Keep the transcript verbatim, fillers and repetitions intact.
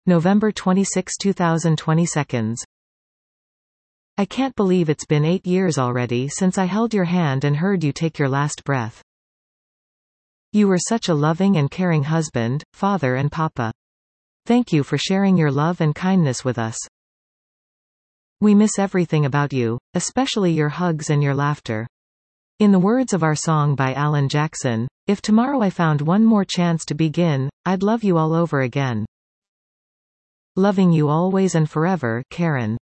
November twenty-sixth two thousand twenty seconds. I can't believe it's been eight years already since I held your hand and heard you take your last breath. You were such a loving and caring husband, father and papa. Thank you for sharing your love and kindness with us. We miss everything about you, especially your hugs and your laughter. In the words of our song by Alan Jackson, if tomorrow I found one more chance to begin, I'd love you all over again. Loving you always and forever, Karen.